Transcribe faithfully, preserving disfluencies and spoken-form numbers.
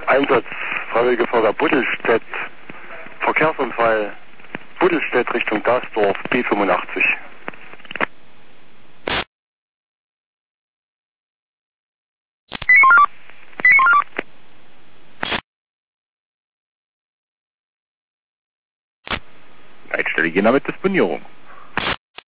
Einsatz Freiwillige Feuerwehr Buddelstedt, Verkehrsunfall Buddelstedt Richtung Dasdorf, B fünfundachtzig. Leitstelle Jena mit Disponierung.